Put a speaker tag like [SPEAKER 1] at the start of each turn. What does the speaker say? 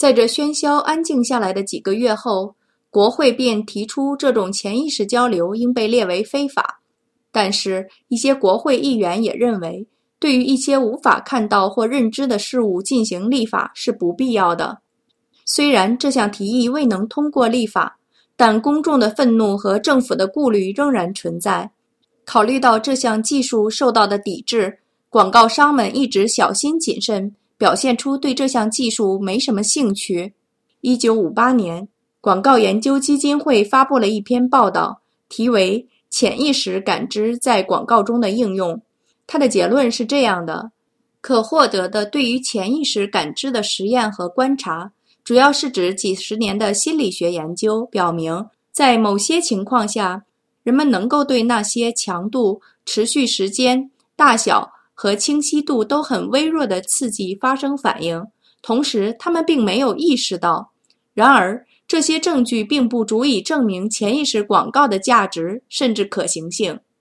[SPEAKER 1] 在这喧嚣安静下来的几个月后，国会便提出这种潜意识交流应被列为非法。但是，一些国会议员也认为，对于一些无法看到或认知的事物进行立法是不必要的。虽然这项提议未能通过立法，但公众的愤怒和政府的顾虑仍然存在。考虑到这项技术受到的抵制，广告商们一直小心谨慎，表现出对这项技术没什么兴趣。1958年，广告研究基金会发布了一篇报道，题为潜意识感知在广告中的应用。它的结论是这样的：可获得的对于潜意识感知的实验和观察，主要是指几十年的心理学研究表明，在某些情况下，人们能够对那些强度、持续时间、大小和清晰度都很微弱的刺激发生反应，同时他们并没有意识到。然而，这些证据并不足以证明潜意识广告的价值甚至可行性。